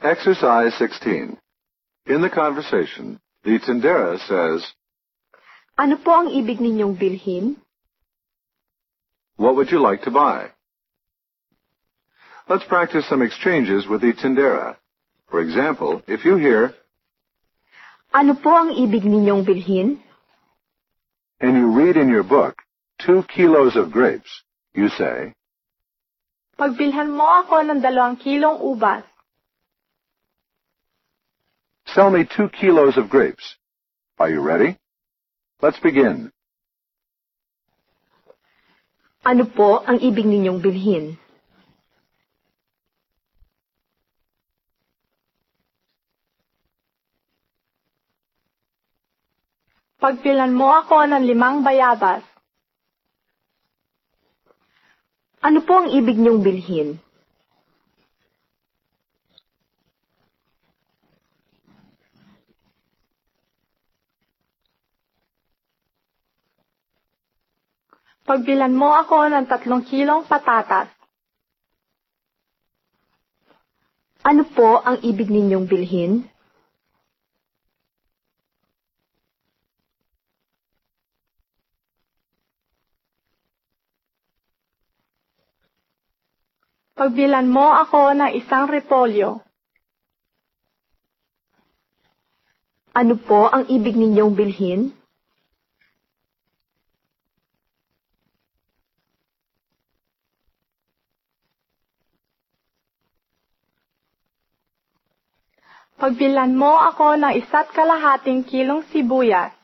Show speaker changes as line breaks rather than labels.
Exercise 16. In the conversation, the tindera says,
Ano po ang ibig ninyong bilhin?
"What would you like to buy?" Let's practice some exchanges with the tindera. For example, if you hear,
Ano po ang ibig ninyong bilhin?
and you read in your book, 2 kilos of grapes, you say,
Pagbilhan mo ako ng 2 kilong ubas.
"Sell me 2 kilos of grapes." Are you ready? Let's begin.
Ano po ang ibig ninyong bilhin? Pagbilhan mo ako ng 5 bayabas. Ano po ang ibig niyong bilhin? Pagbilhan mo ako ng 3 kilong patatas. Ano po ang ibig ninyong bilhin? Pagbilhan mo ako ng 1 repolyo. Ano po ang ibig ninyong bilhin? Pagbilhan mo ako ng 1.5 kilong sibuyas.